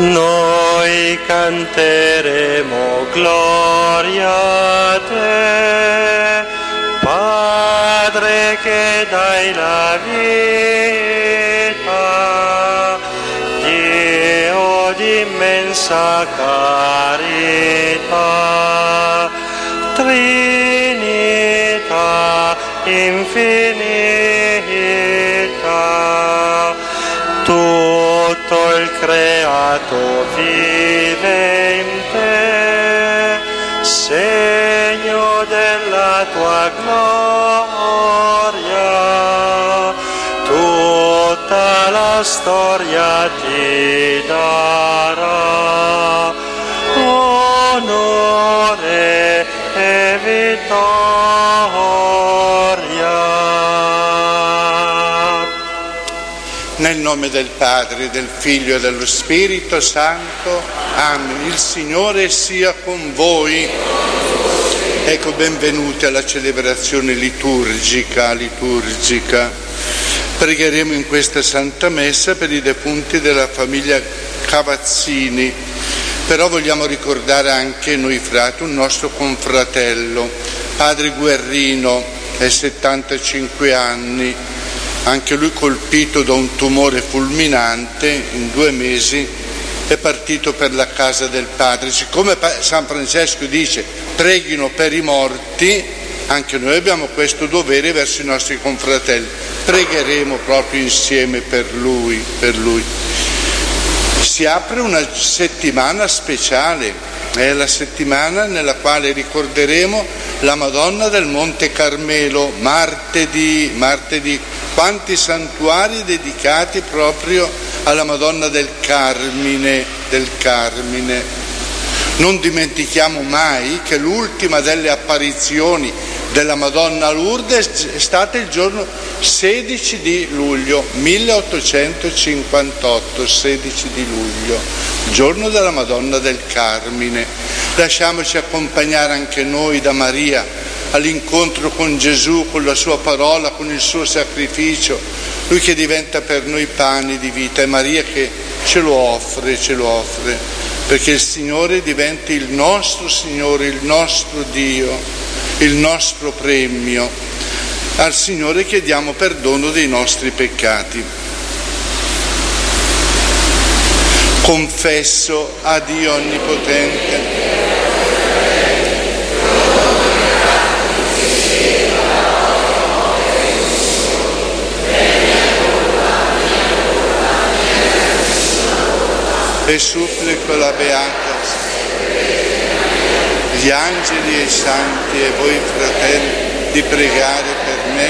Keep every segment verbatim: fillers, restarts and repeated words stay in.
Noi canteremo gloria a te, Padre che dai la vita, Dio di immensa carità, Trinità infinita, tutto il creato vive in te, segno della tua gloria, tutta la storia ti darà onore e vittoria. Nel nome del Padre, del Figlio e dello Spirito Santo. Amen. Il Signore sia con voi. Ecco, benvenuti alla celebrazione liturgica, liturgica. Pregheremo in questa Santa Messa per i defunti della famiglia Cavazzini, però vogliamo ricordare anche noi frati un nostro confratello, padre Guerrino, è settantacinque anni, anche lui colpito da un tumore fulminante, in due mesi è partito per la casa del Padre. Siccome San Francesco dice preghino per i morti, anche noi abbiamo questo dovere verso i nostri confratelli, pregheremo proprio insieme per lui, per lui. Si apre una settimana speciale, è la settimana nella quale ricorderemo la Madonna del Monte Carmelo, martedì, martedì, quanti santuari dedicati proprio alla Madonna del Carmine, del Carmine. Non dimentichiamo mai che l'ultima delle apparizioni della Madonna a Lourdes è stata il giorno sedici di luglio milleottocentocinquantotto, sedici di luglio, giorno della Madonna del Carmine. Lasciamoci accompagnare anche noi da Maria all'incontro con Gesù, con la sua parola, con il suo sacrificio, lui che diventa per noi pane di vita, e Maria che ce lo offre, ce lo offre, perché il Signore diventi il nostro Signore, il nostro Dio, il nostro premio. Al Signore chiediamo perdono dei nostri peccati. Confesso a Dio Onnipotente e supplico la Beata, gli angeli e i santi e voi fratelli di pregare per me.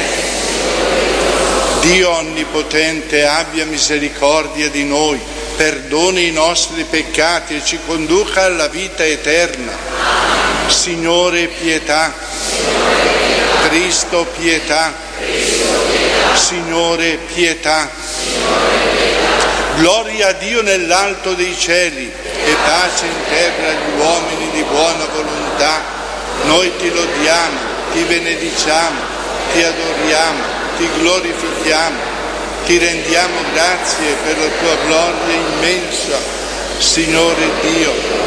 Dio Onnipotente abbia misericordia di noi, perdoni i nostri peccati e ci conduca alla vita eterna. Signore pietà, Cristo pietà, Signore pietà. Gloria a Dio nell'alto dei cieli e pace in terra agli uomini di buona volontà. Noi ti lodiamo, ti benediciamo, ti adoriamo, ti glorifichiamo, ti rendiamo grazie per la tua gloria immensa, Signore Dio.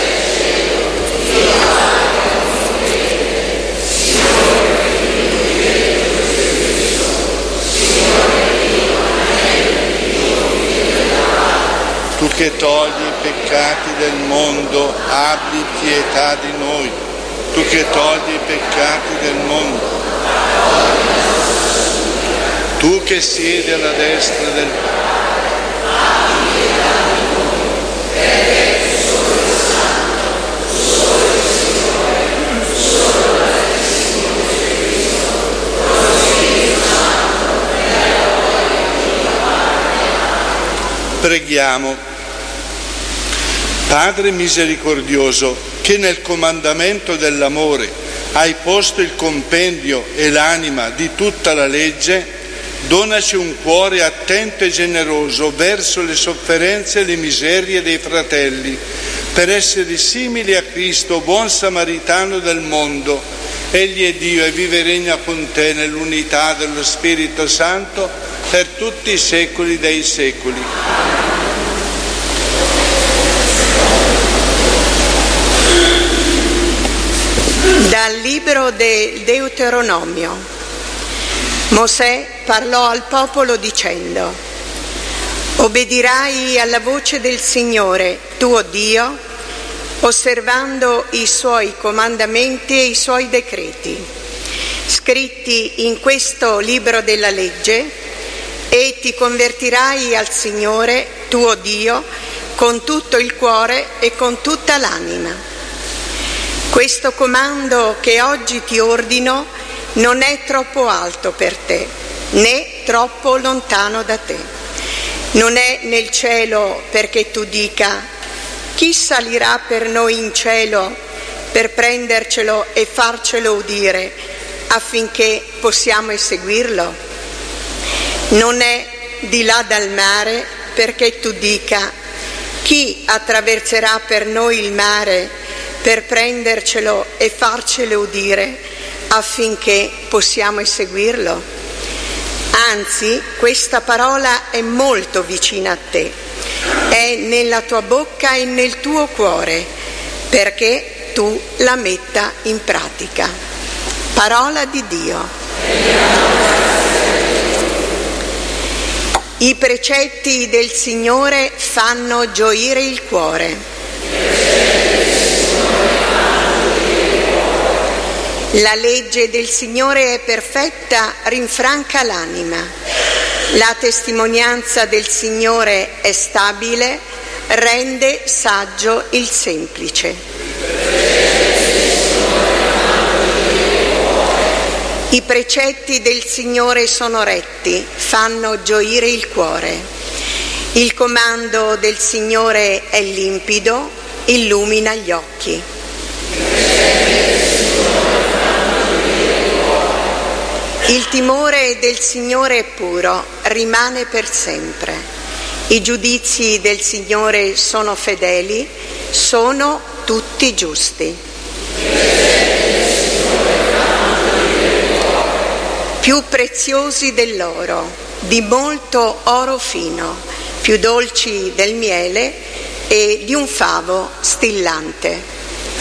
Tu che togli i peccati del mondo, abbi pietà di noi. Tu che togli i peccati del mondo. Tu che siedi alla destra del Preghiamo. Padre misericordioso, che nel comandamento dell'amore hai posto il compendio e l'anima di tutta la legge, donaci un cuore attento e generoso verso le sofferenze e le miserie dei fratelli, per essere simili a Cristo, buon samaritano del mondo. Egli è Dio e vive e regna con te nell'unità dello Spirito Santo per tutti i secoli dei secoli. Dal libro del Deuteronomio. Mosè parlò al popolo dicendo: obbedirai alla voce del Signore, tuo Dio, osservando i suoi comandamenti e i suoi decreti, scritti in questo libro della legge, e ti convertirai al Signore, tuo Dio, con tutto il cuore e con tutta l'anima. Questo comando che oggi ti ordino non è troppo alto per te, né troppo lontano da te. Non è nel cielo perché tu dica: chi salirà per noi in cielo per prendercelo e farcelo udire affinché possiamo eseguirlo? Non è di là dal mare perché tu dica: chi attraverserà per noi il mare per prendercelo e farcelo udire affinché possiamo eseguirlo? Anzi, questa parola è molto vicina a te, è nella tua bocca e nel tuo cuore, perché tu la metta in pratica. Parola di Dio. I precetti del Signore fanno gioire il cuore. La legge del Signore è perfetta, rinfranca l'anima. La testimonianza del Signore è stabile, rende saggio il semplice. I precetti del Signore sono retti, fanno gioire il cuore. Il comando del Signore è limpido, illumina gli occhi. Il timore del Signore è puro, rimane per sempre. I giudizi del Signore sono fedeli, sono tutti giusti. Più preziosi dell'oro, di molto oro fino, più dolci del miele e di un favo stillante.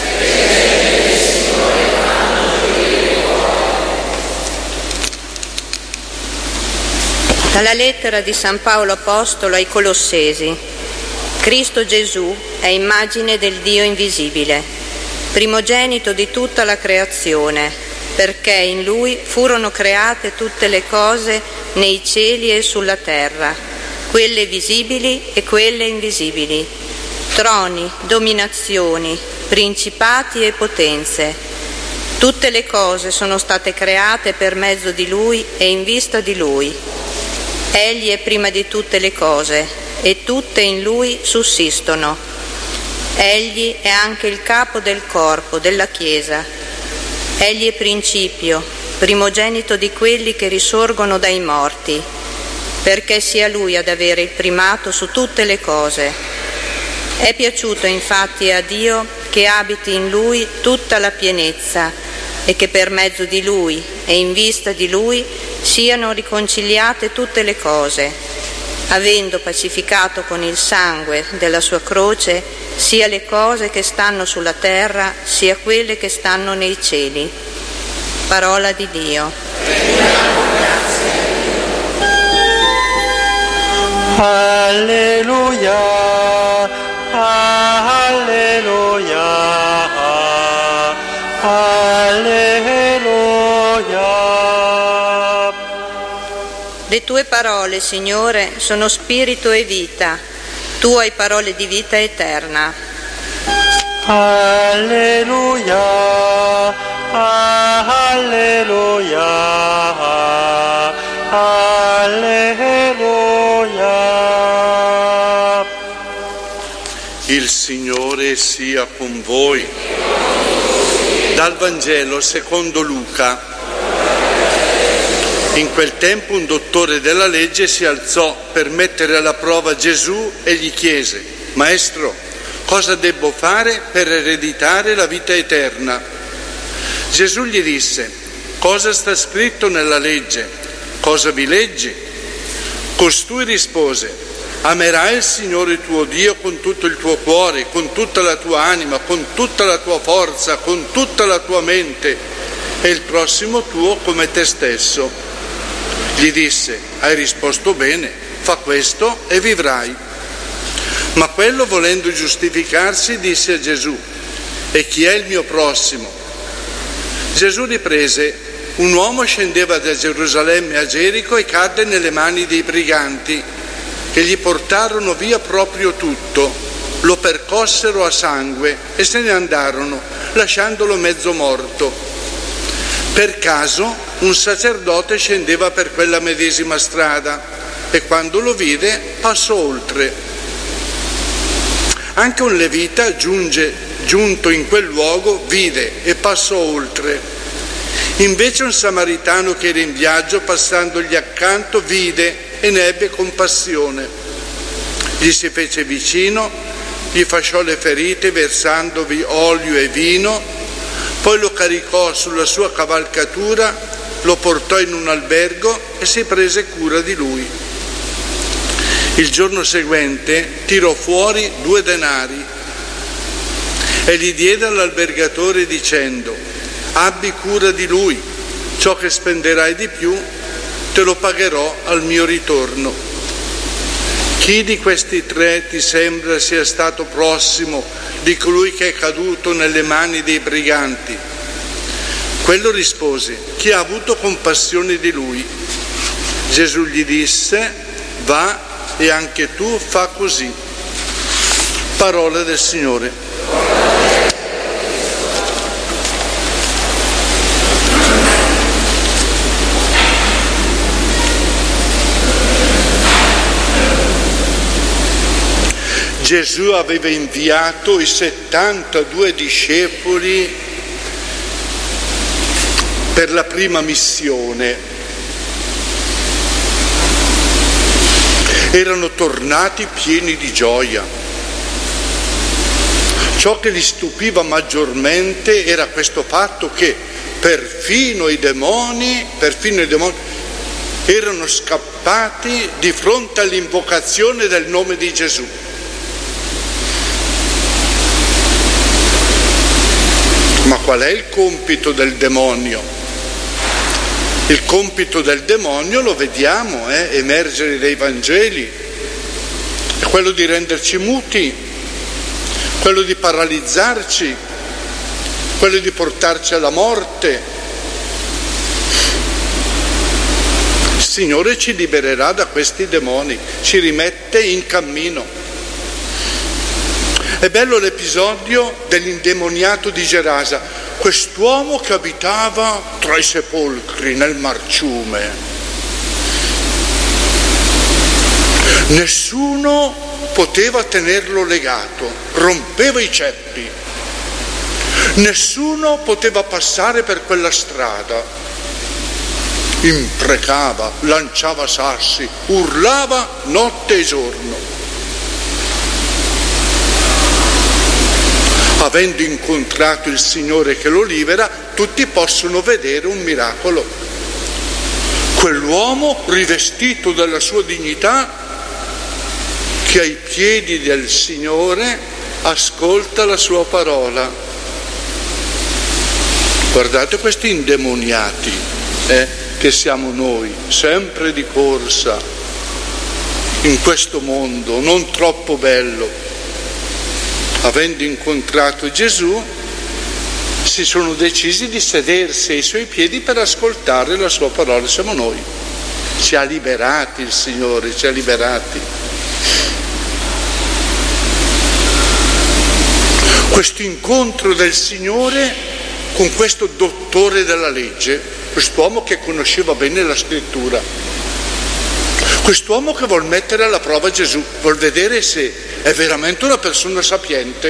Dalla lettera di San Paolo Apostolo ai Colossesi. Cristo Gesù è immagine del Dio invisibile, primogenito di tutta la creazione, perché in Lui furono create tutte le cose nei cieli e sulla terra, quelle visibili e quelle invisibili, troni, dominazioni, principati e potenze. Tutte le cose sono state create per mezzo di Lui e in vista di Lui. Egli è prima di tutte le cose e tutte in Lui sussistono. Egli è anche il capo del corpo, della Chiesa. Egli è principio, primogenito di quelli che risorgono dai morti, perché sia Lui ad avere il primato su tutte le cose. È piaciuto infatti a Dio che abiti in Lui tutta la pienezza e che per mezzo di Lui e in vista di Lui siano riconciliate tutte le cose, avendo pacificato con il sangue della sua croce sia le cose che stanno sulla terra sia quelle che stanno nei cieli. Parola di Dio. Alleluia, alleluia, alleluia. Le tue parole, Signore, sono spirito e vita. Tu hai parole di vita eterna. Alleluia, alleluia, alleluia. Il Signore sia con voi. Dal Vangelo secondo Luca. In quel tempo un dottore della legge si alzò per mettere alla prova Gesù e gli chiese: Maestro, cosa debbo fare per ereditare la vita eterna? Gesù gli disse: cosa sta scritto nella legge? Cosa vi leggi? Costui rispose: Amerai il Signore tuo Dio con tutto il tuo cuore, con tutta la tua anima, con tutta la tua forza, con tutta la tua mente e il prossimo tuo come te stesso. Gli disse: hai risposto bene, fa questo e vivrai. Ma quello, volendo giustificarsi, disse a Gesù: e chi è il mio prossimo? Gesù riprese: un uomo scendeva da Gerusalemme a Gerico e cadde nelle mani dei briganti, che gli portarono via proprio tutto, lo percossero a sangue e se ne andarono, lasciandolo mezzo morto. Per caso un sacerdote scendeva per quella medesima strada e quando lo vide passò oltre. Anche un levita giunge, giunto in quel luogo vide e passò oltre. Invece un samaritano che era in viaggio, passandogli accanto, vide e ne ebbe compassione. Gli si fece vicino, gli fasciò le ferite versandovi olio e vino, poi lo caricò sulla sua cavalcatura, lo portò in un albergo e si prese cura di lui. Il giorno seguente tirò fuori due denari e li diede all'albergatore dicendo: abbi cura di lui, ciò che spenderai di più te lo pagherò al mio ritorno. Chi di questi tre ti sembra sia stato prossimo di colui che è caduto nelle mani dei briganti? Quello rispose: chi ha avuto compassione di lui. Gesù gli disse: va e anche tu fa così. Parola del Signore. Gesù aveva inviato i settantadue discepoli per la prima missione. Erano tornati pieni di gioia. Ciò che li stupiva maggiormente era questo fatto che perfino i demoni, perfino i demoni erano scappati di fronte all'invocazione del nome di Gesù. Ma qual è il compito del demonio? Il compito del demonio lo vediamo eh, emergere dai Vangeli, è quello di renderci muti, quello di paralizzarci, quello di portarci alla morte. Il Signore ci libererà da questi demoni, ci rimette in cammino. È bello l'episodio dell'indemoniato di Gerasa, quest'uomo che abitava tra i sepolcri nel marciume. Nessuno poteva tenerlo legato, rompeva i ceppi. Nessuno poteva passare per quella strada. Imprecava, lanciava sassi, urlava notte e giorno. Avendo incontrato il Signore che lo libera, tutti possono vedere un miracolo. Quell'uomo rivestito della sua dignità, che ai piedi del Signore ascolta la sua parola. Guardate questi indemoniati, eh, che siamo noi, sempre di corsa in questo mondo non troppo bello. Avendo incontrato Gesù, si sono decisi di sedersi ai suoi piedi per ascoltare la sua parola. Siamo noi. Ci ha liberati il Signore, ci ha liberati. Questo incontro del Signore con questo dottore della legge, quest'uomo che conosceva bene la Scrittura, quest'uomo che vuol mettere alla prova Gesù, vuol vedere se è veramente una persona sapiente.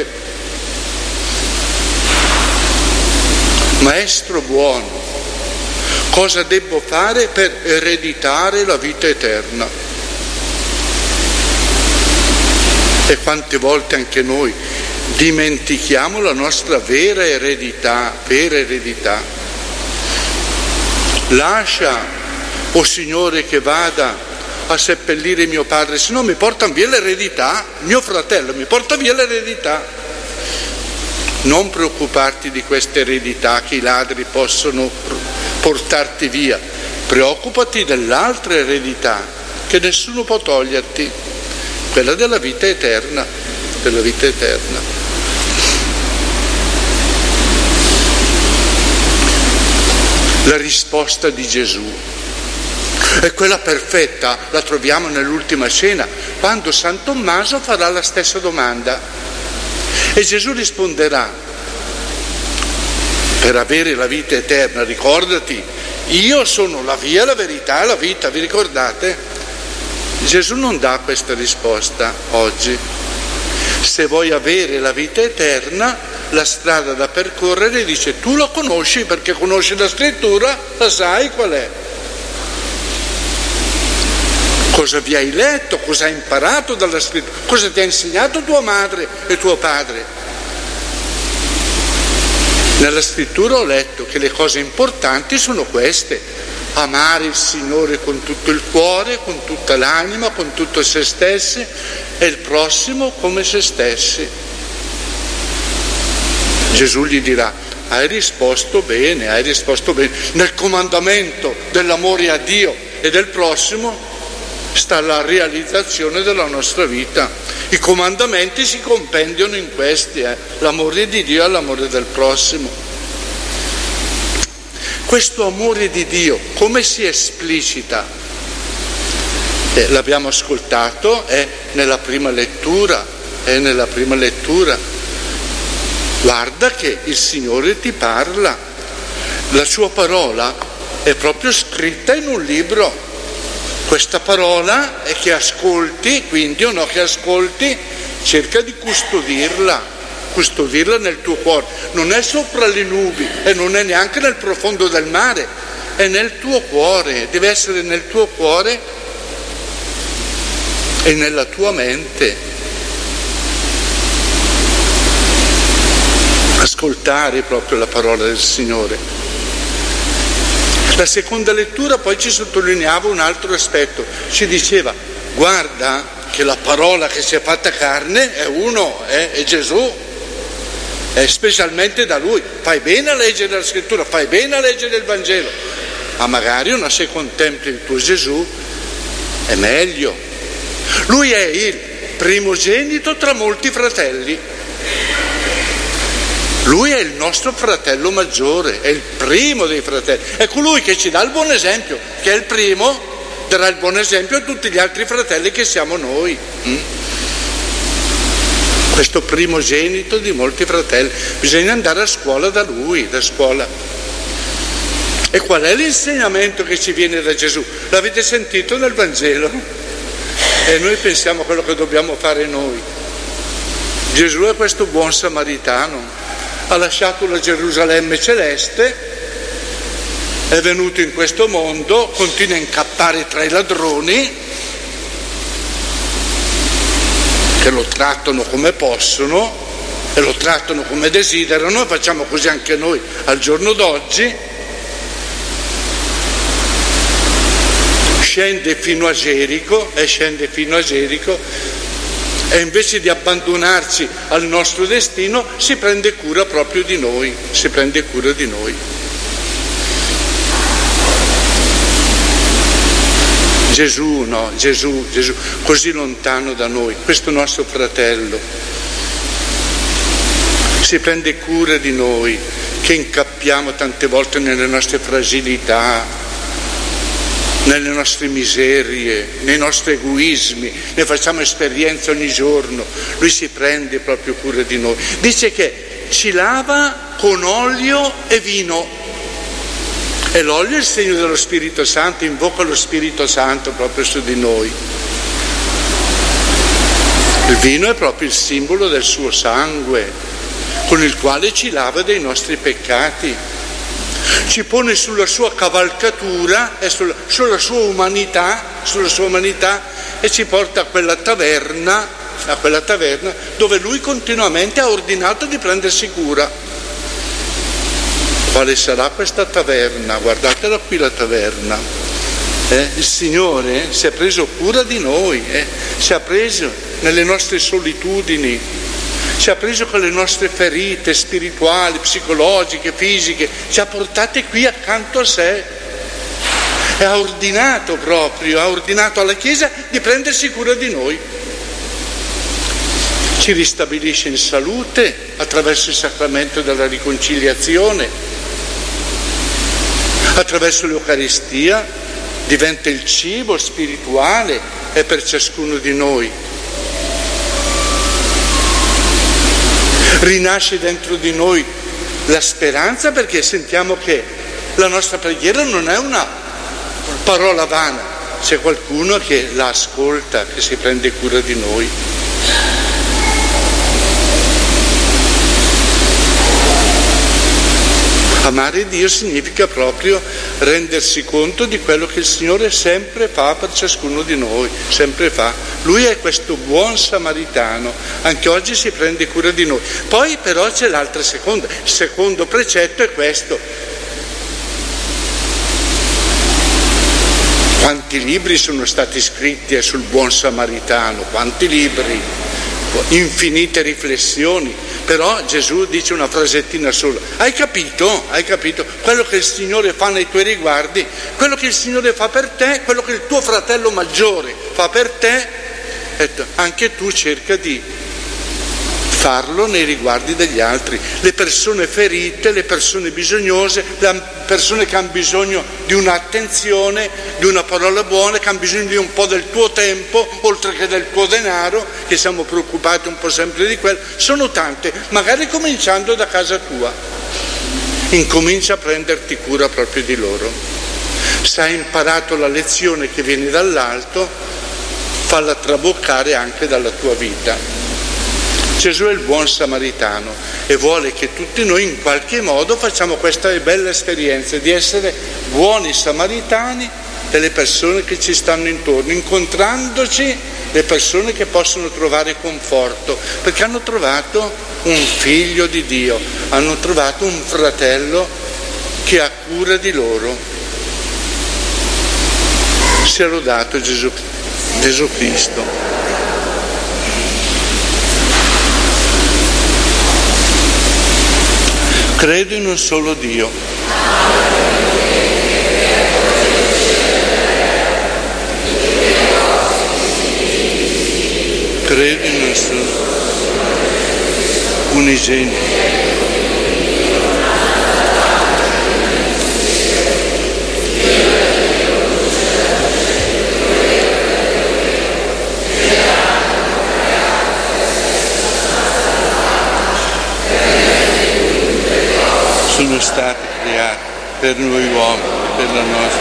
Maestro buono, cosa devo fare per ereditare la vita eterna? E quante volte anche noi dimentichiamo la nostra vera eredità, vera eredità. Lascia, o Signore, che vada a seppellire mio padre, se no mi portano via l'eredità, mio fratello mi porta via l'eredità. Non preoccuparti di questa eredità che i ladri possono portarti via, preoccupati dell'altra eredità che nessuno può toglierti, quella della vita eterna, della vita eterna. La risposta di Gesù è quella perfetta, la troviamo nell'ultima cena, quando San Tommaso farà la stessa domanda e Gesù risponderà: per avere la vita eterna, ricordati, io sono la via, la verità e la vita, vi ricordate? Gesù non dà questa risposta oggi. Se vuoi avere la vita eterna, la strada da percorrere, dice, tu lo conosci perché conosci la scrittura, la sai qual è. Cosa vi hai letto, cosa hai imparato dalla scrittura, cosa ti ha insegnato tua madre e tuo padre. Nella scrittura ho letto che le cose importanti sono queste: amare il Signore con tutto il cuore, con tutta l'anima, con tutto se stessi, e il prossimo come se stessi. Gesù gli dirà: hai risposto bene, hai risposto bene. Nel comandamento dell'amore a Dio e del prossimo sta la realizzazione della nostra vita. I comandamenti si compendiano in questi, eh? l'amore di Dio e l'amore del prossimo. Questo amore di Dio come si esplicita? Eh, l'abbiamo ascoltato, è nella prima lettura, è nella prima lettura. Guarda che il Signore ti parla, la sua parola è proprio scritta in un libro. Questa parola è che ascolti, quindi o no che ascolti, cerca di custodirla, custodirla nel tuo cuore. Non è sopra le nubi e non è neanche nel profondo del mare, è nel tuo cuore, deve essere nel tuo cuore e nella tua mente. Ascoltare proprio la parola del Signore. La seconda lettura poi ci sottolineava un altro aspetto, ci diceva: guarda che la parola che si è fatta carne è uno, è, è Gesù, è specialmente da Lui. Fai bene a leggere la scrittura, fai bene a leggere il Vangelo, ma magari una se contempli il tuo Gesù è meglio. Lui è il primogenito tra molti fratelli. Lui è il nostro fratello maggiore, è il primo dei fratelli, è colui che ci dà il buon esempio, che è il primo, darà il buon esempio a tutti gli altri fratelli che siamo noi. Mm? Questo primogenito di molti fratelli, bisogna andare a scuola da lui, da scuola. E qual è l'insegnamento che ci viene da Gesù? L'avete sentito nel Vangelo? E noi pensiamo a quello che dobbiamo fare noi. Gesù è questo buon samaritano. Ha lasciato la Gerusalemme celeste, è venuto in questo mondo, continua a incappare tra i ladroni che lo trattano come possono e lo trattano come desiderano, e facciamo così anche noi al giorno d'oggi. Scende fino a Gerico e scende fino a Gerico e invece di abbandonarci al nostro destino si prende cura proprio di noi, si prende cura di noi. Gesù no, Gesù, Gesù, così lontano da noi, questo nostro fratello, si prende cura di noi che incappiamo tante volte nelle nostre fragilità, nelle nostre miserie, nei nostri egoismi, ne facciamo esperienza ogni giorno. Lui si prende proprio cura di noi. Dice che ci lava con olio e vino, e l'olio è il segno dello Spirito Santo, invoca lo Spirito Santo proprio su di noi. Il vino è proprio il simbolo del suo sangue, con il quale ci lava dei nostri peccati. Ci pone sulla sua cavalcatura e sulla, sulla sua umanità, sulla sua umanità e ci porta a quella taverna, a quella taverna dove lui continuamente ha ordinato di prendersi cura. Quale sarà questa taverna? Guardatela qui la taverna. Eh? Il Signore si è preso cura di noi, eh? ci ha preso nelle nostre solitudini, ci ha preso con le nostre ferite spirituali, psicologiche, fisiche, ci ha portate qui accanto a sé e ha ordinato proprio, ha ordinato alla Chiesa di prendersi cura di noi. Ci ristabilisce in salute attraverso il sacramento della riconciliazione, attraverso l'Eucaristia diventa il cibo spirituale e per ciascuno di noi. Rinasce dentro di noi la speranza, perché sentiamo che la nostra preghiera non è una parola vana, c'è qualcuno che la ascolta, che si prende cura di noi. Amare Dio significa proprio rendersi conto di quello che il Signore sempre fa per ciascuno di noi, sempre fa. Lui è questo buon samaritano, anche oggi si prende cura di noi. Poi però c'è l'altra seconda, il secondo precetto è questo. Quanti libri sono stati scritti sul buon samaritano, quanti libri, infinite riflessioni, però Gesù dice una frasettina sola: hai capito? Hai capito? Quello che il Signore fa nei tuoi riguardi, quello che il Signore fa per te, quello che il tuo fratello maggiore fa per te, anche tu cerca di farlo nei riguardi degli altri. Le persone ferite, le persone bisognose, le persone che hanno bisogno di un'attenzione, di una parola buona, che hanno bisogno di un po' del tuo tempo, oltre che del tuo denaro, che siamo preoccupati un po' sempre di quello, sono tante, magari cominciando da casa tua. Incomincia a prenderti cura proprio di loro. Se hai imparato la lezione che viene dall'alto, falla traboccare anche dalla tua vita. Gesù è il buon samaritano e vuole che tutti noi in qualche modo facciamo questa bella esperienza di essere buoni samaritani delle persone che ci stanno intorno, incontrandoci le persone che possono trovare conforto, perché hanno trovato un figlio di Dio, hanno trovato un fratello che ha cura di loro. Sia lodato Gesù, Gesù Cristo. Credo in un solo Dio. Credo in un solo unigenito. Sono stati creati per noi uomini, per la nostra,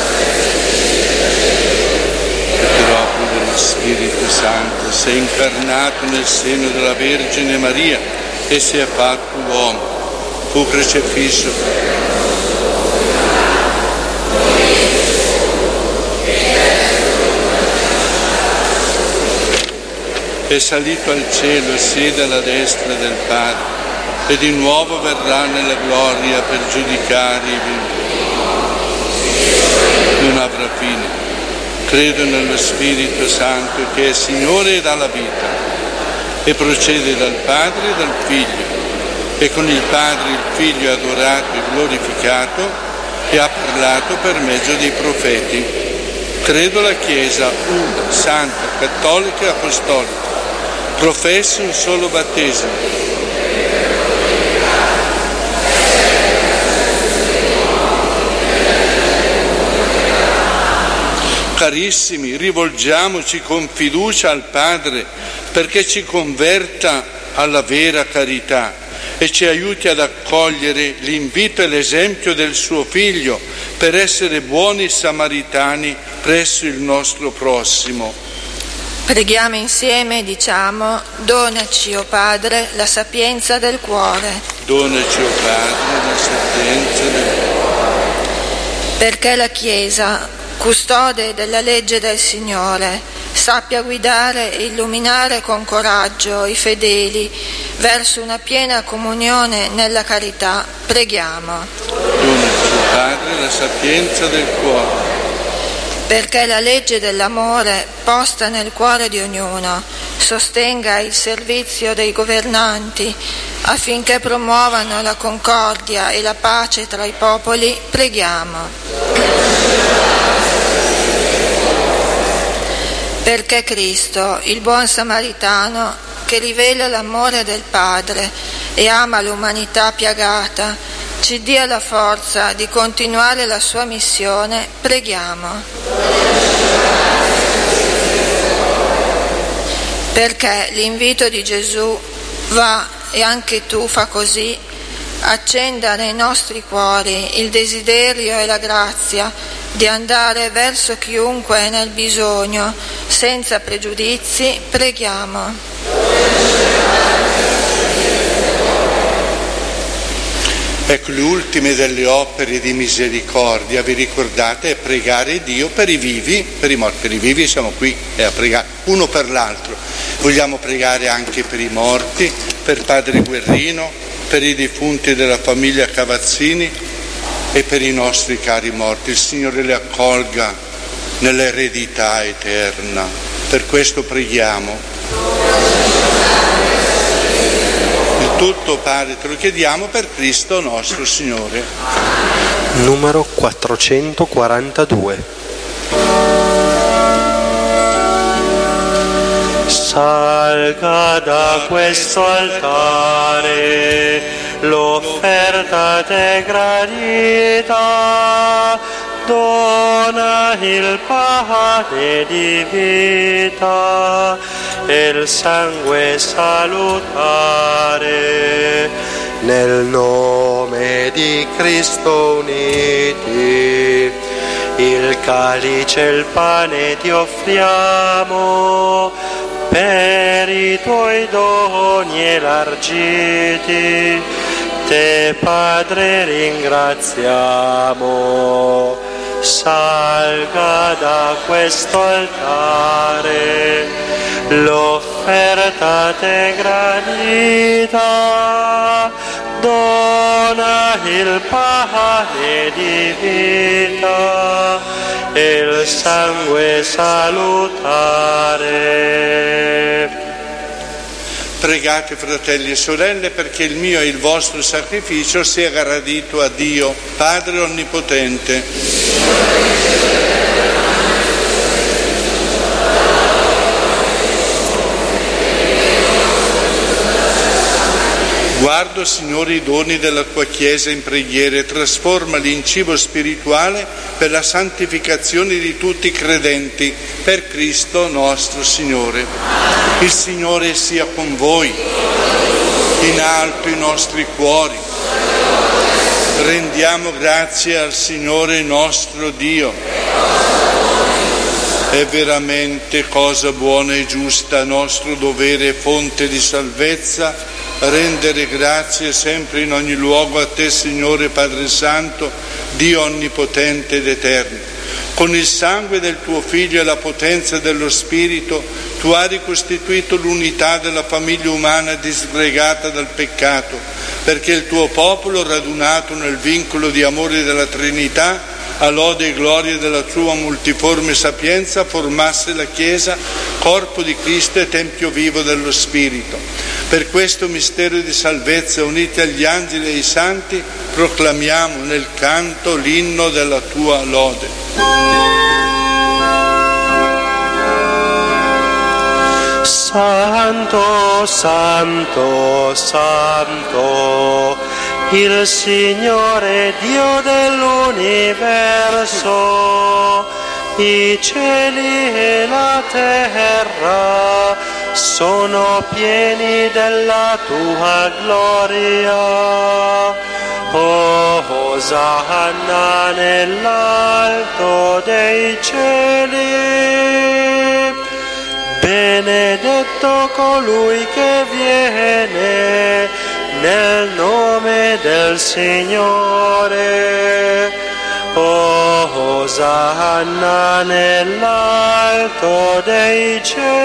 e per opera dello Spirito Santo si è incarnato nel seno della Vergine Maria e si è fatto uomo, fu crocifisso. È salito al cielo e siede alla destra del Padre, e di nuovo verrà nella gloria per giudicare i viventi. Non avrà fine. Credo nello Spirito Santo che è Signore e dà la vita, e procede dal Padre e dal Figlio, e con il Padre il Figlio è adorato e glorificato e ha parlato per mezzo dei profeti. Credo la Chiesa una, santa, cattolica e apostolica. Professo un solo battesimo. Carissimi, rivolgiamoci con fiducia al Padre perché ci converta alla vera carità e ci aiuti ad accogliere l'invito e l'esempio del suo Figlio per essere buoni samaritani presso il nostro prossimo. Preghiamo insieme e diciamo: donaci, o Padre, la sapienza del cuore. Donaci, o Padre, la sapienza del cuore. Perché la Chiesa, custode della legge del Signore, sappia guidare e illuminare con coraggio i fedeli verso una piena comunione nella carità, preghiamo. Donaci, o Padre, la sapienza del cuore. perché la legge dell'amore posta nel cuore di ognuno sostenga il servizio dei governanti affinché promuovano la concordia e la pace tra i popoli, preghiamo. Perché Cristo, il buon samaritano, che rivela l'amore del Padre e ama l'umanità piagata, ci dia la forza di continuare la sua missione, preghiamo. Perché l'invito di Gesù va, e anche tu fa così, accenda nei nostri cuori il desiderio e la grazia di andare verso chiunque è nel bisogno, senza pregiudizi, preghiamo. Ecco, le ultime delle opere di misericordia, vi ricordate, è pregare Dio per i vivi, per i morti. Per i vivi siamo qui e a pregare uno per l'altro. Vogliamo pregare anche per i morti, per Padre Guerrino, per i defunti della famiglia Cavazzini e per i nostri cari morti. Il Signore li accolga nell'eredità eterna. Per questo preghiamo. Tutto, Padre, te lo chiediamo per Cristo nostro Signore. Numero quattrocentoquarantadue. Salga da questo altare l'offerta te gradita, dona il pane di vita e il sangue salutare. Nel nome di Cristo uniti, il calice e il pane ti offriamo per i tuoi doni elargiti. Te, Padre, ringraziamo. Salga da questo altare l'offerta te gradita, dona il pane di vita e il sangue salutare. Pregate, fratelli e sorelle, perché il mio e il vostro sacrificio sia gradito a Dio, Padre Onnipotente. Guardo, Signore, i doni della tua Chiesa in preghiera e trasformali in cibo spirituale per la santificazione di tutti i credenti, per Cristo nostro Signore. Il Signore sia con voi, in alto i nostri cuori. Rendiamo grazie al Signore nostro Dio. È veramente cosa buona e giusta, nostro dovere e fonte di salvezza, rendere grazie sempre in ogni luogo a te, Signore Padre Santo, Dio onnipotente ed eterno. Con il sangue del tuo Figlio e la potenza dello Spirito, tu hai ricostituito l'unità della famiglia umana disgregata dal peccato, perché il tuo popolo, radunato nel vincolo di amore della Trinità, a lode e gloria della tua multiforme sapienza, formasse la Chiesa, corpo di Cristo e tempio vivo dello Spirito. Per questo mistero di salvezza, uniti agli angeli e ai santi, proclamiamo nel canto l'inno della tua lode. Santo, santo, santo, il Signore Dio dell'universo, i cieli e la terra sono pieni della tua gloria. Oh, Osanna nell'alto dei cieli. Benedetto colui che viene nel nome del Signore. Oh, Osanna nell'alto dei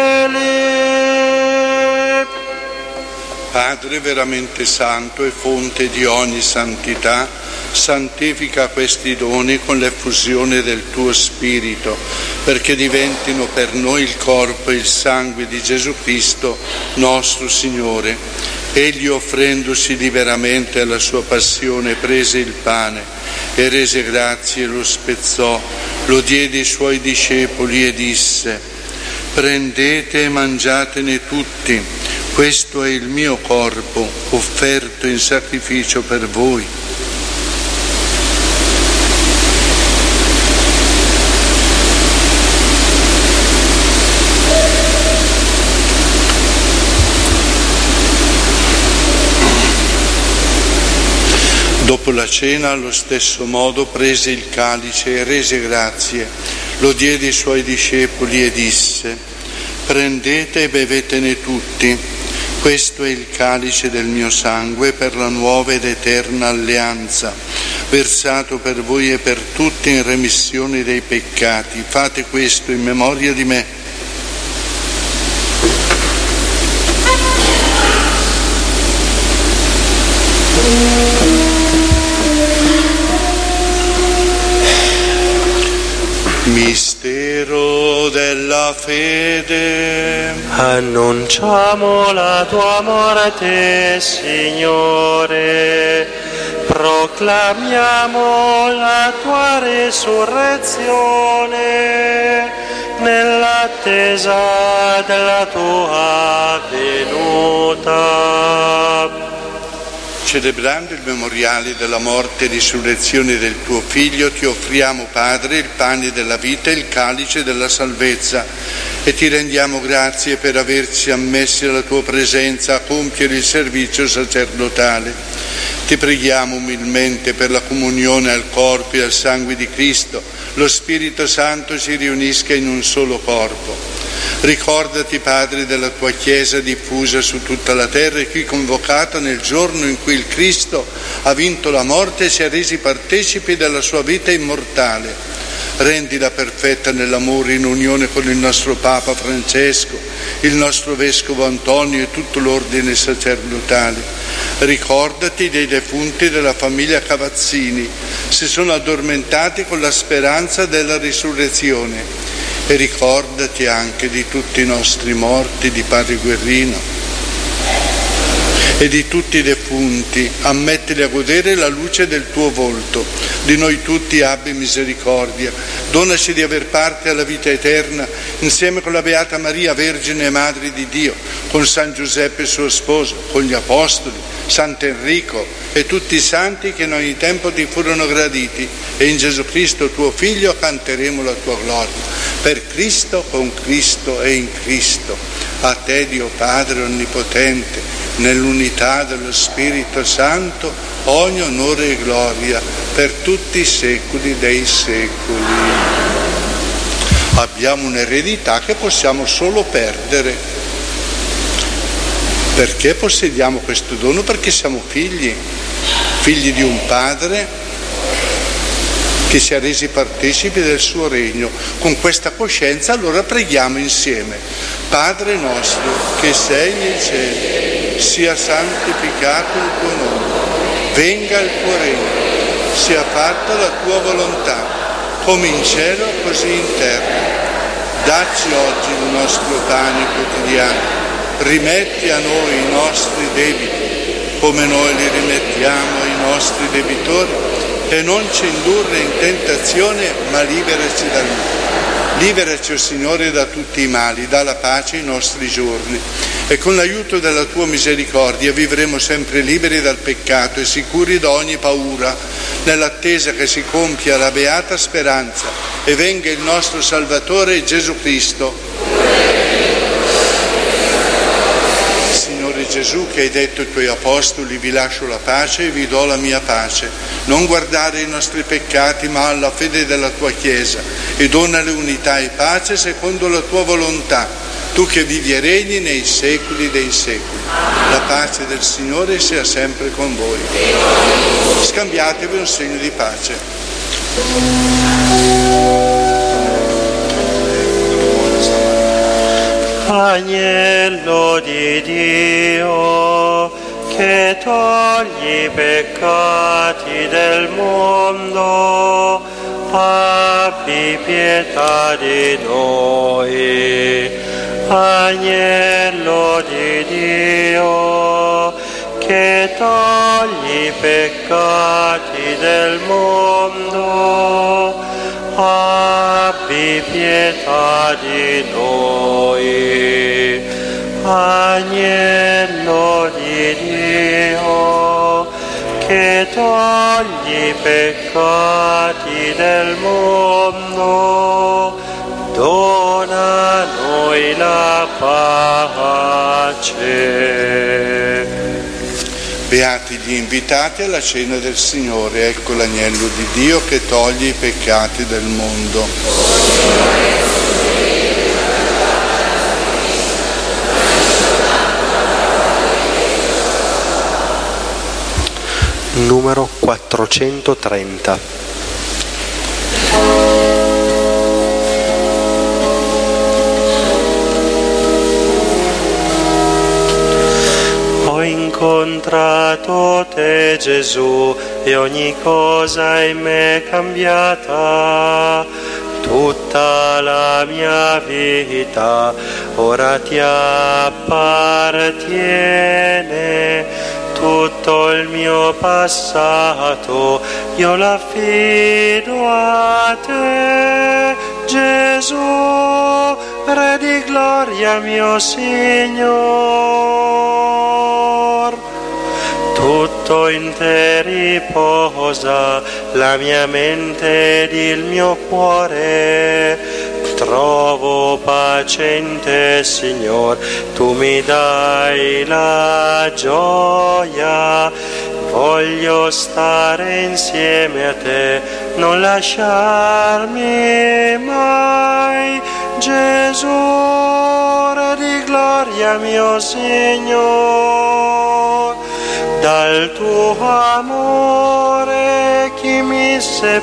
cieli. Padre veramente santo e fonte di ogni santità, santifica questi doni con l'effusione del tuo Spirito, perché diventino per noi il corpo e il sangue di Gesù Cristo, nostro Signore. Egli, offrendosi liberamente alla sua passione, prese il pane e rese grazie, lo spezzò, lo diede ai suoi discepoli e disse: prendete e mangiatene tutti, questo è il mio corpo, offerto in sacrificio per voi. Dopo la cena, allo stesso modo, prese il calice e rese grazie, lo diede ai suoi discepoli e disse: prendete e bevetene tutti, questo è il calice del mio sangue per la nuova ed eterna alleanza, versato per voi e per tutti in remissione dei peccati. Fate questo in memoria di me. Mistero della fede. Annunciamo la tua morte, Signore, proclamiamo la tua resurrezione nell'attesa della tua venuta. Celebrando il memoriale della morte e risurrezione del tuo Figlio, ti offriamo, Padre, il pane della vita e il calice della salvezza, e ti rendiamo grazie per averci ammessi alla tua presenza a compiere il servizio sacerdotale. Ti preghiamo umilmente per la comunione al corpo e al sangue di Cristo, lo Spirito Santo si riunisca in un solo corpo. Ricordati, Padre, della tua Chiesa diffusa su tutta la terra e qui convocata nel giorno in cui il Cristo ha vinto la morte e si è resi partecipi della sua vita immortale. Rendila perfetta nell'amore, in unione con il nostro Papa Francesco, il nostro Vescovo Antonio e tutto l'ordine sacerdotale. Ricordati dei defunti della famiglia Cavazzini, si sono addormentati con la speranza della risurrezione. E ricordati anche di tutti i nostri morti, di Padre Guerrino e di tutti i defunti. Ammettili a godere la luce del tuo volto. Di noi tutti abbi misericordia. Donaci di aver parte alla vita eterna insieme con la Beata Maria, Vergine e Madre di Dio, con San Giuseppe suo sposo, con gli Apostoli, Sant'Enrico e tutti i santi che in ogni tempo ti furono graditi, e in Gesù Cristo tuo Figlio canteremo la tua gloria. Per Cristo, con Cristo e in Cristo. A te, Dio Padre Onnipotente, nell'unità dello Spirito Santo, ogni onore e gloria per tutti i secoli dei secoli. Abbiamo un'eredità che possiamo solo perdere. Perché possediamo questo dono? Perché siamo figli, figli di un Padre che si è resi partecipi del suo regno. Con questa coscienza allora preghiamo insieme. Padre nostro che sei nei cieli, sia santificato il tuo nome, venga il tuo regno, sia fatta la tua volontà, come in cielo così in terra. Dacci oggi il nostro pane quotidiano, rimetti a noi i nostri debiti, come noi li rimettiamo ai nostri debitori, e non ci indurre in tentazione, ma liberaci dal male. Liberaci, o Signore, da tutti i mali, dà la pace ai nostri giorni, e con l'aiuto della tua misericordia vivremo sempre liberi dal peccato e sicuri da ogni paura, nell'attesa che si compia la beata speranza e venga il nostro Salvatore Gesù Cristo. Signore Gesù, che hai detto ai tuoi apostoli: vi lascio la pace e vi do la mia pace, non guardare i nostri peccati ma alla fede della tua Chiesa, e donale unità e pace secondo la tua volontà, tu che vivi e regni nei secoli dei secoli. La pace del Signore sia sempre con voi. Scambiatevi un segno di pace. Agnello di Dio, che togli i peccati del mondo, abbi pietà di noi. Agnello di Dio, che togli i peccati del mondo, abbi pietà di noi. Agnello di Dio, che togli i peccati del mondo, dona a noi la pace. Beati gli invitati alla cena del Signore, ecco l'agnello di Dio che toglie i peccati del mondo. Numero quattrocentotrenta. Ho incontrato te, Gesù, e ogni cosa in me è cambiata. Tutta la mia vita ora ti appartiene. Tutto il mio passato io l'affido a te, Gesù, Re di gloria mio Signor. Tutto in te riposa la mia mente ed il mio cuore. Trovo pace in te, Signor, tu mi dai la gioia. Voglio stare insieme a te, non lasciarmi mai. Gesù, Re di gloria mio Signor. Dal tuo amore chi mi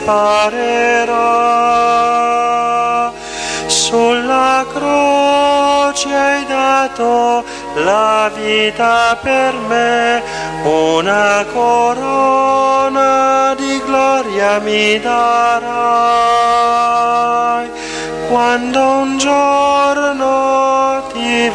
separerà? Sulla croce hai dato la vita per me, una corona di gloria mi darai. Quando un giorno ti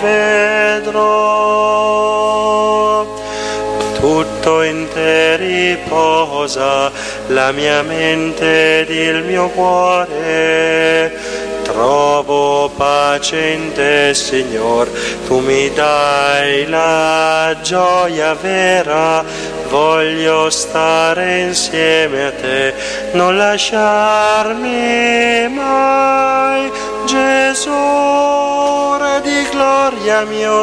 vedrò, tutto in te riposa la mia mente ed il mio cuore. Trovo pace in te, Signor, tu mi dai la gioia vera. Voglio stare insieme a te, non lasciarmi mai. Gesù, Re di gloria mio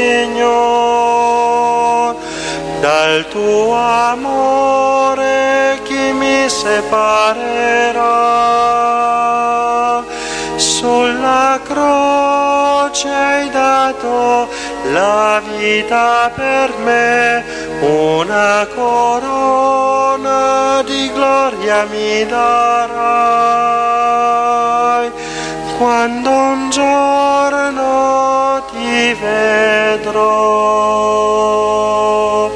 Signor. Dal tuo amore chi mi separerà? Sulla croce hai dato la vita per me, una corona di gloria mi darai. Quando un giorno ti vedrò.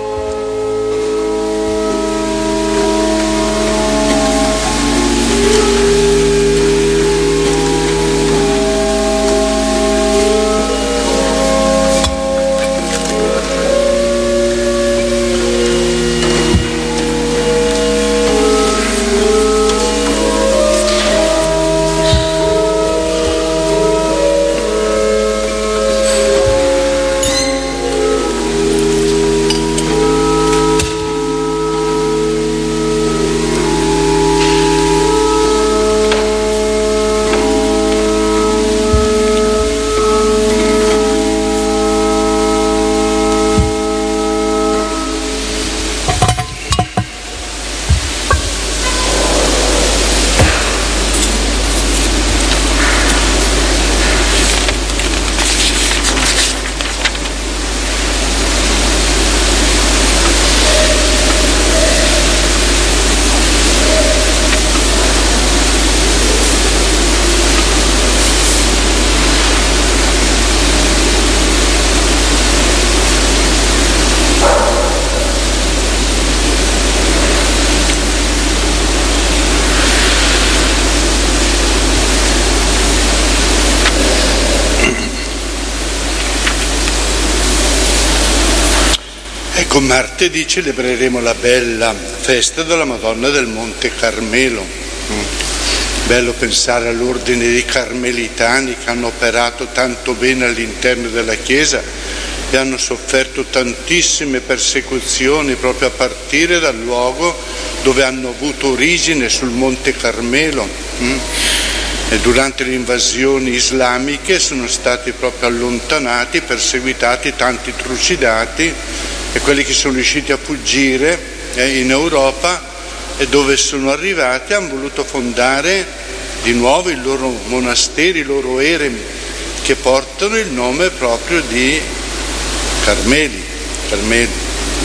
Ecco, martedì celebreremo la bella festa della Madonna del Monte Carmelo. Bello pensare all'ordine dei Carmelitani che hanno operato tanto bene all'interno della Chiesa e hanno sofferto tantissime persecuzioni proprio a partire dal luogo dove hanno avuto origine, sul Monte Carmelo. E durante le invasioni islamiche sono stati proprio allontanati, perseguitati, tanti trucidati, e quelli che sono riusciti a fuggire eh, in Europa e dove sono arrivati hanno voluto fondare di nuovo i loro monasteri, i loro eremi, che portano il nome proprio di Carmeli, Carmeli.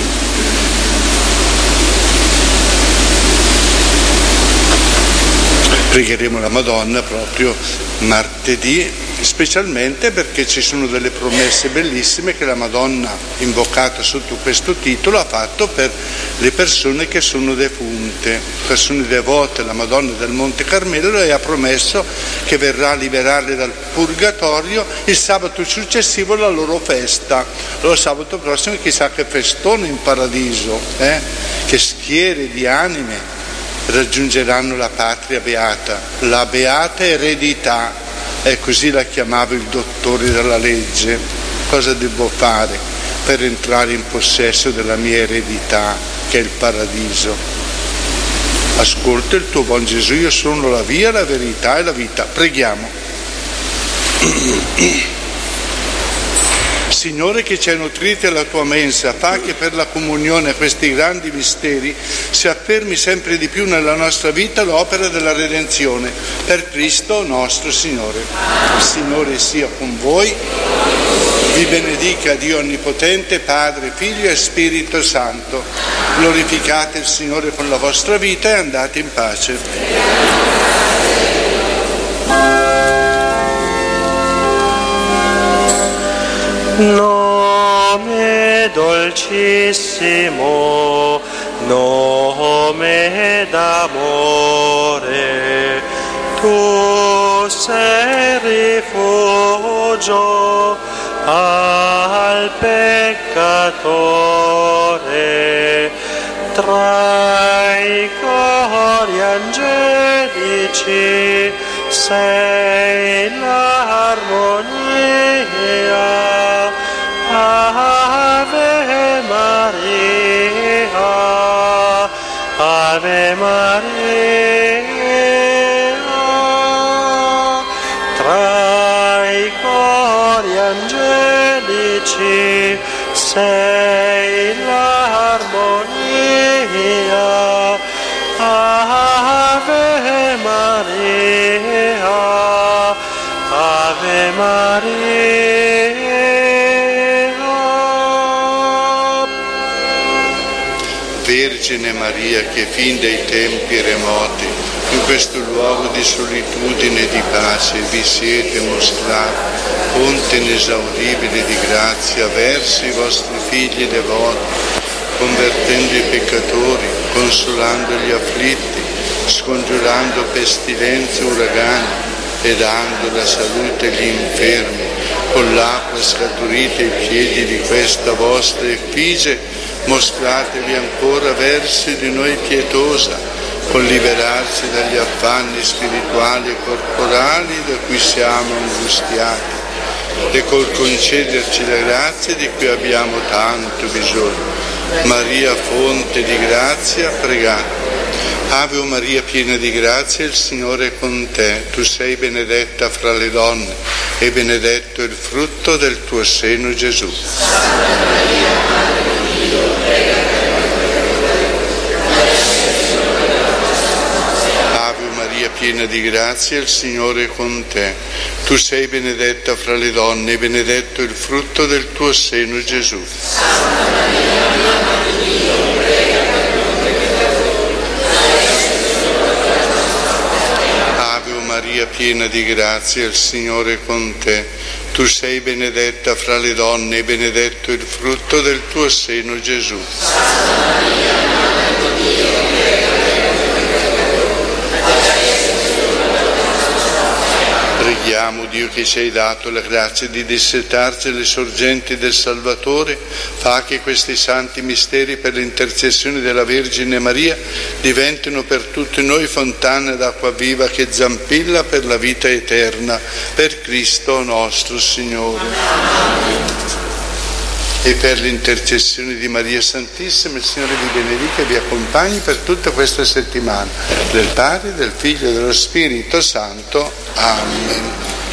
Pregheremo la Madonna proprio martedì, specialmente perché ci sono delle promesse bellissime che la Madonna, invocata sotto questo titolo, ha fatto per le persone che sono defunte, persone devote alla Madonna del Monte Carmelo, e ha promesso che verrà a liberarle dal purgatorio il sabato successivo alla loro festa. Allora sabato prossimo chissà che festone in paradiso, eh? Che schiere di anime raggiungeranno la patria beata, la beata eredità, e così la chiamava il dottore della legge. Cosa devo fare per entrare in possesso della mia eredità, che è il paradiso? Ascolta il tuo buon Gesù: io sono la via, la verità e la vita. Preghiamo. Signore, che ci hai nutriti alla tua mensa, fa che per la comunione a questi grandi misteri si affermi sempre di più nella nostra vita l'opera della redenzione. Per Cristo nostro Signore. Il Signore sia con voi, vi benedica Dio Onnipotente, Padre, Figlio e Spirito Santo. Glorificate il Signore con la vostra vita e andate in pace. Nome dolcissimo, nome d'amore, tu sei rifugio al peccatore, tra i cori angelici sei l'armonia. Ave Maria, Ave Maria, tra i cori angelici sei l'armonia. Ave Maria, Ave Maria. Vergine Maria, che fin dai tempi remoti in questo luogo di solitudine e di pace vi siete mostrati fonte inesauribile di grazia verso i vostri figli devoti, convertendo i peccatori, consolando gli afflitti, scongiurando pestilenze e uragani e dando la salute agli infermi. Con l'acqua scaturita ai piedi di questa vostra effigie, mostratevi ancora verso di noi pietosa, con liberarci dagli affanni spirituali e corporali da cui siamo angustiati, e col concederci la grazia di cui abbiamo tanto bisogno. Maria, fonte di grazia, pregate. Ave Maria, piena di grazia, il Signore è con te. Tu sei benedetta fra le donne e benedetto il frutto del tuo seno, Gesù. Ave Maria, piena di grazia, il Signore è con te. Tu sei benedetta fra le donne e benedetto il frutto del tuo seno, Gesù. Maria, piena di grazia, il Signore è con te. Tu sei benedetta fra le donne e benedetto il frutto del tuo seno, Gesù. Preghiamo Dio che ci hai dato la grazia di dissetarci le sorgenti del Salvatore, fa che questi santi misteri per l'intercessione della Vergine Maria diventino per tutti noi fontane d'acqua viva che zampilla per la vita eterna, per Cristo nostro Signore. E per l'intercessione di Maria Santissima, il Signore vi benedica e vi accompagni per tutta questa settimana. Del Padre, del Figlio e dello Spirito Santo. Amen.